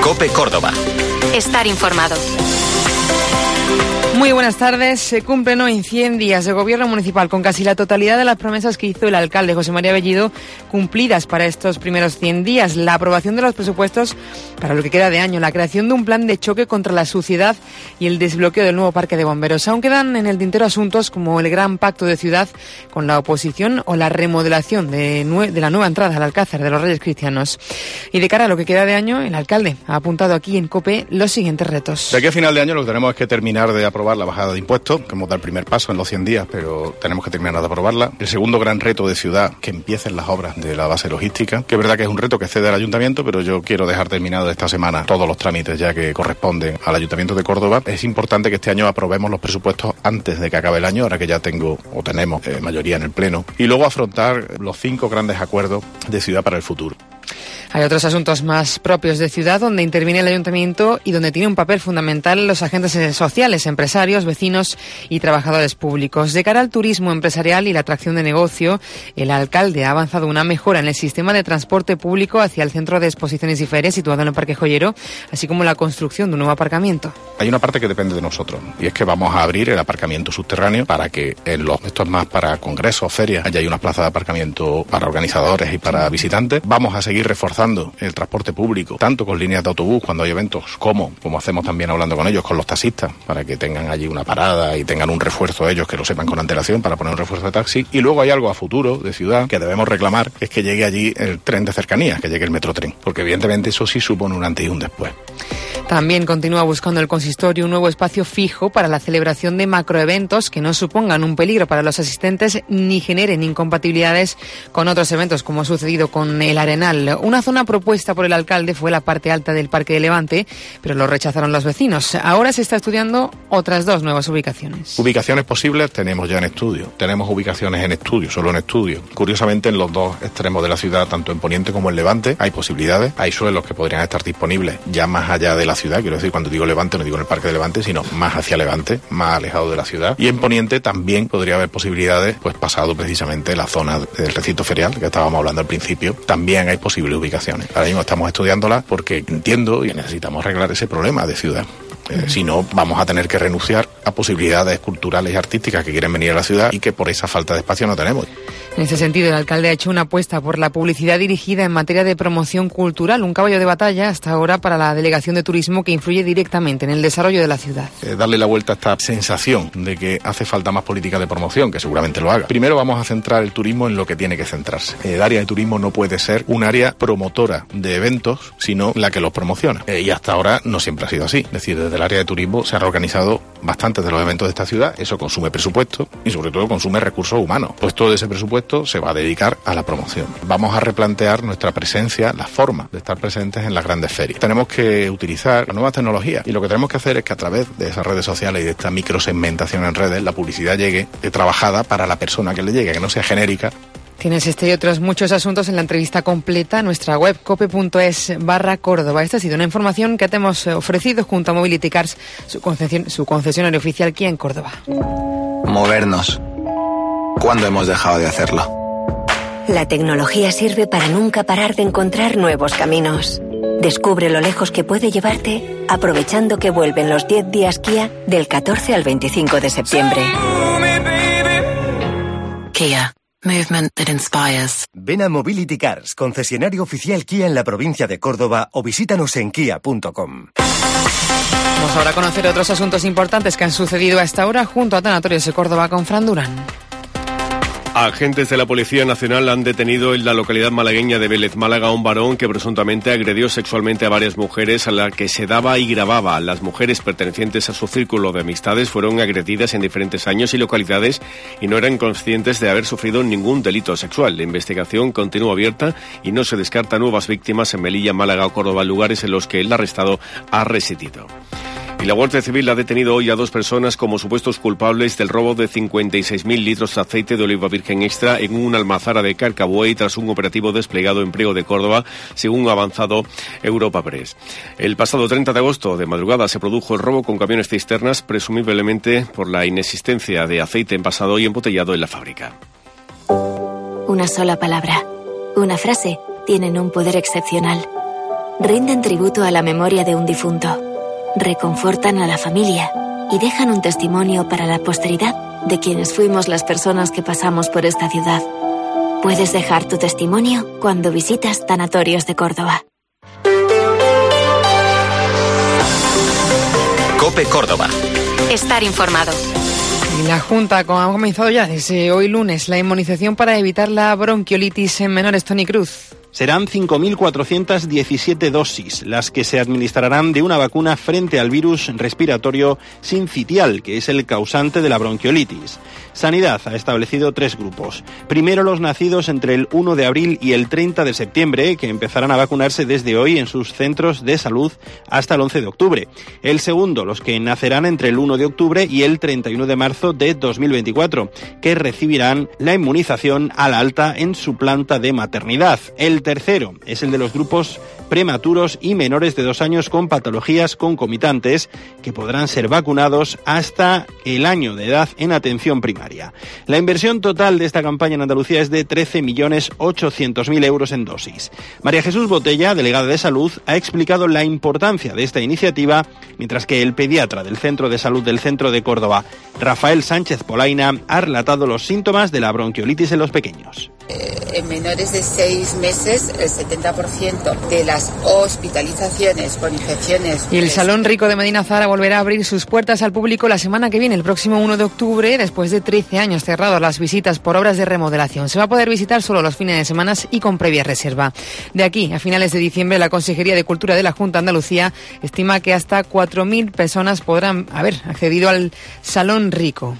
COPE Córdoba. Estar informado. Muy buenas tardes. Se cumplen hoy 100 días de gobierno municipal, con casi la totalidad de las promesas que hizo el alcalde José María Bellido cumplidas para estos primeros 100 días. La aprobación de los presupuestos para lo que queda de año, la creación de un plan de choque contra la suciedad y el desbloqueo del nuevo parque de bomberos. Aún quedan en el tintero asuntos como el gran pacto de ciudad con la oposición o la remodelación de la nueva entrada al Alcázar de los Reyes Cristianos. Y de cara a lo que queda de año, el alcalde ha apuntado aquí en COPE los siguientes retos. De aquí a final de año lo que tenemos es que terminar de aprobar la bajada de impuestos, que hemos dado el primer paso en los 100 días, pero tenemos que terminar de aprobarla. El segundo gran reto de ciudad, que empiecen las obras de la base logística, que es verdad que es un reto que cede al ayuntamiento, pero yo quiero dejar terminado esta semana todos los trámites ya que corresponden al ayuntamiento de Córdoba. Es importante que este año aprobemos los presupuestos antes de que acabe el año, ahora que ya tenemos mayoría en el Pleno, y luego afrontar los 5 grandes acuerdos de ciudad para el futuro. Hay otros asuntos más propios de ciudad donde interviene el ayuntamiento y donde tiene un papel fundamental los agentes sociales, empresarios, vecinos y trabajadores públicos. De cara al turismo empresarial y la atracción de negocio, el alcalde ha avanzado una mejora en el sistema de transporte público hacia el centro de exposiciones y ferias situado en el Parque Joyero, así como la construcción de un nuevo aparcamiento. Hay una parte que depende de nosotros y es que vamos a abrir el aparcamiento subterráneo para que esto es más para congresos, ferias, allá hay una plaza de aparcamiento para organizadores y para visitantes. Vamos a seguir reforzando el transporte público, tanto con líneas de autobús cuando hay eventos, como hacemos también hablando con ellos, con los taxistas, para que tengan allí una parada y tengan un refuerzo ellos, que lo sepan con antelación, para poner un refuerzo de taxi. Y luego hay algo a futuro de ciudad que debemos reclamar, es que llegue allí el tren de cercanías, que llegue el metrotren, porque evidentemente eso sí supone un antes y un después. También continúa buscando el consistorio un nuevo espacio fijo para la celebración de macroeventos que no supongan un peligro para los asistentes ni generen incompatibilidades con otros eventos, como ha sucedido con el Arenal. Una zona propuesta por el alcalde fue la parte alta del Parque de Levante, pero lo rechazaron los vecinos. Ahora se está estudiando otras 2 nuevas ubicaciones. Ubicaciones posibles tenemos ya en estudio. Tenemos ubicaciones en estudio, solo en estudio. Curiosamente, en los 2 extremos de la ciudad, tanto en Poniente como en Levante, hay posibilidades. Hay suelos que podrían estar disponibles ya más allá de la ciudad. Quiero decir, cuando digo Levante, no digo en el Parque de Levante, sino más hacia Levante, más alejado de la ciudad. Y en Poniente también podría haber posibilidades, pues pasado precisamente la zona del recinto ferial, que estábamos hablando al principio. También hay posibles ubicaciones. Ahora mismo estamos estudiándolas porque entiendo y necesitamos arreglar ese problema de ciudad. Si no, vamos a tener que renunciar a posibilidades culturales y artísticas que quieren venir a la ciudad y que por esa falta de espacio no tenemos. En ese sentido, el alcalde ha hecho una apuesta por la publicidad dirigida en materia de promoción cultural, un caballo de batalla hasta ahora para la Delegación de Turismo que influye directamente en el desarrollo de la ciudad. Darle la vuelta a esta sensación de que hace falta más política de promoción, que seguramente lo haga. Primero vamos a centrar el turismo en lo que tiene que centrarse. El área de turismo no puede ser un área promotora de eventos, sino la que los promociona. Y hasta ahora no siempre ha sido así. Es decir, desde el área de turismo se han organizado bastantes de los eventos de esta ciudad. Eso consume presupuesto y sobre todo consume recursos humanos. Pues todo ese presupuesto se va a dedicar a la promoción. Vamos a replantear nuestra presencia, la forma de estar presentes en las grandes ferias. Tenemos que utilizar las nuevas tecnologías y lo que tenemos que hacer es que a través de esas redes sociales y de esta microsegmentación en redes, la publicidad llegue trabajada para la persona que le llegue, que no sea genérica. Tienes este y otros muchos asuntos en la entrevista completa en nuestra web cope.es/Córdoba. Esta ha sido una información que te hemos ofrecido junto a Mobility Cars, su concesionario oficial aquí en Córdoba. Movernos. ¿Cuándo hemos dejado de hacerlo? La tecnología sirve para nunca parar de encontrar nuevos caminos. Descubre lo lejos que puede llevarte aprovechando que vuelven los 10 días Kia del 14 al 25 de septiembre. Kia. Movement that inspires. Ven a Mobility Cars, concesionario oficial Kia en la provincia de Córdoba, o visítanos en kia.com. Vamos ahora a conocer otros asuntos importantes que han sucedido a esta hora junto a Tanatorios de Córdoba con Fran Durán. Agentes de la Policía Nacional han detenido en la localidad malagueña de Vélez, Málaga, a un varón que presuntamente agredió sexualmente a varias mujeres a las que se daba y grababa. Las mujeres pertenecientes a su círculo de amistades fueron agredidas en diferentes años y localidades y no eran conscientes de haber sufrido ningún delito sexual. La investigación continúa abierta y no se descarta nuevas víctimas en Melilla, Málaga o Córdoba, lugares en los que el arrestado ha residido. Y la Guardia Civil ha detenido hoy a 2 personas como supuestos culpables del robo de 56.000 litros de aceite de oliva virgen extra en una almazara de Carcabuey tras un operativo desplegado en Priego de Córdoba, según ha avanzado Europa Press. El pasado 30 de agosto de madrugada se produjo el robo con camiones cisternas, presumiblemente por la inexistencia de aceite envasado y embotellado en la fábrica. Una sola palabra, una frase, tienen un poder excepcional. rinden tributo a la memoria de un difunto, reconfortan a la familia y dejan un testimonio para la posteridad de quienes fuimos las personas que pasamos por esta ciudad. Puedes dejar tu testimonio cuando visitas Tanatorios de Córdoba. COPE Córdoba. Estar informado. Y la Junta ha comenzado ya desde hoy lunes la inmunización para evitar la bronquiolitis en menores. Toni Cruz. Serán 5.417 dosis las que se administrarán de una vacuna frente al virus respiratorio sincitial, que es el causante de la bronquiolitis. Sanidad ha establecido 3 grupos. Primero, los nacidos entre el 1 de abril y el 30 de septiembre, que empezarán a vacunarse desde hoy en sus centros de salud hasta el 11 de octubre. El segundo, los que nacerán entre el 1 de octubre y el 31 de marzo de 2024, que recibirán la inmunización a la alta en su planta de maternidad. El tercero es el de los grupos prematuros y menores de 2 años con patologías concomitantes, que podrán ser vacunados hasta el año de edad en atención primaria. La inversión total de esta campaña en Andalucía es de 13.800.000 euros en dosis. María Jesús Botella, delegada de Salud, ha explicado la importancia de esta iniciativa, mientras que el pediatra del Centro de Salud del Centro de Córdoba, Rafael Sánchez Polaina, ha relatado los síntomas de la bronquiolitis en los pequeños. En menores de 6 meses, el 70% de las hospitalizaciones por infecciones. Y el Salón Rico de Medina Zahara volverá a abrir sus puertas al público la semana que viene, el próximo 1 de octubre, después de 13 años cerrado a las visitas por obras de remodelación. Se va a poder visitar solo los fines de semana y con previa reserva. De aquí a finales de diciembre, la Consejería de Cultura de la Junta de Andalucía estima que hasta 4.000 personas podrán haber accedido al Salón Rico.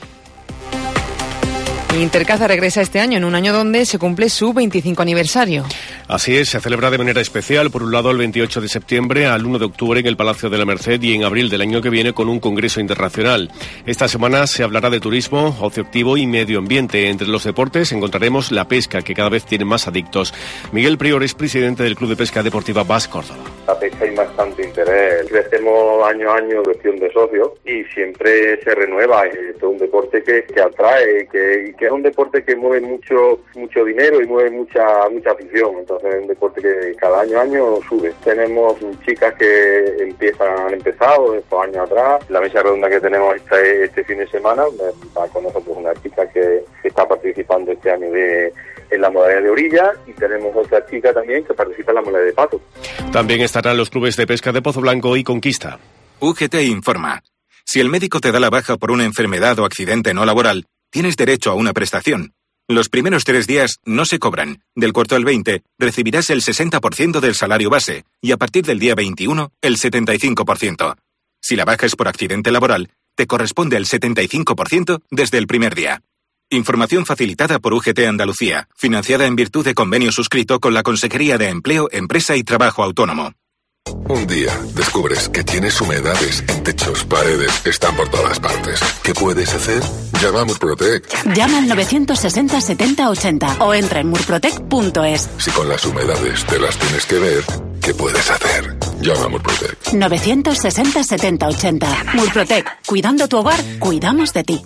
Intercaza regresa este año, en un año donde se cumple su 25 aniversario. Así es, se celebra de manera especial, por un lado el 28 de septiembre al 1 de octubre en el Palacio de la Merced y en abril del año que viene con un congreso internacional. Esta semana se hablará de turismo, ocio activo y medio ambiente. Entre los deportes encontraremos la pesca, que cada vez tiene más adictos. Miguel Prior es presidente del Club de Pesca Deportiva BAS Córdoba. La pesca hay bastante interés. Crecemos año a año cuestión de socios y siempre se renueva. Es un deporte que atrae, que es un deporte que mueve mucho dinero y mueve mucha afición. Entonces es un deporte que cada año sube. Tenemos chicas que han empezado estos años atrás. La mesa redonda que tenemos este fin de semana está con nosotros una chica que está participando este año en la modalidad de orilla, y tenemos otra chica también que participa en la modalidad de pato. También estarán los clubes de pesca de Pozo Blanco y Conquista. UGT informa. Si el médico te da la baja por una enfermedad o accidente no laboral, tienes derecho a una prestación. Los primeros 3 días no se cobran. Del 4 al 20 recibirás el 60% del salario base y a partir del día 21 el 75%. Si la baja es por accidente laboral, te corresponde el 75% desde el primer día. Información facilitada por UGT Andalucía, financiada en virtud de convenio suscrito con la Consejería de Empleo, Empresa y Trabajo Autónomo. Un día descubres que tienes humedades en techos, paredes, están por todas partes. ¿Qué puedes hacer? Llama a Murprotec. Llama al 960 70 80 o entra en murprotec.es. Si con las humedades te las tienes que ver, ¿qué puedes hacer? Llama a Murprotec. 960 70 80. Murprotec. Cuidando tu hogar, cuidamos de ti.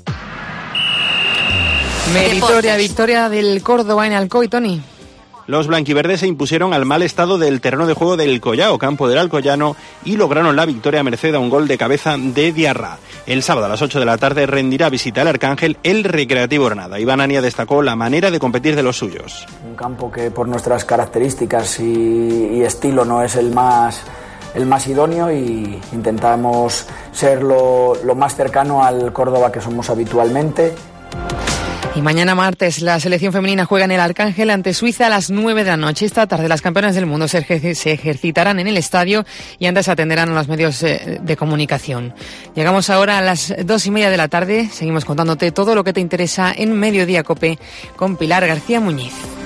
Meritoria victoria del Córdoba en Alcoy, Toni. Los blanquiverdes se impusieron al mal estado del terreno de juego del Collao, campo del Alcoyano, y lograron la victoria a merced a un gol de cabeza de Diarra. El sábado a las 8 de la tarde rendirá visita al Arcángel el Recreativo Granada. Iván Ania destacó la manera de competir de los suyos. Un campo que por nuestras características y estilo no es el más idóneo, y intentamos ser lo más cercano al Córdoba que somos habitualmente. Y mañana martes la selección femenina juega en el Arcángel ante Suiza a las 9 de la noche. Esta tarde las campeonas del mundo se ejercitarán en el estadio y antes atenderán a los medios de comunicación. Llegamos ahora a las 2:30 de la tarde. Seguimos contándote todo lo que te interesa en Mediodía COPE con Pilar García Muñiz.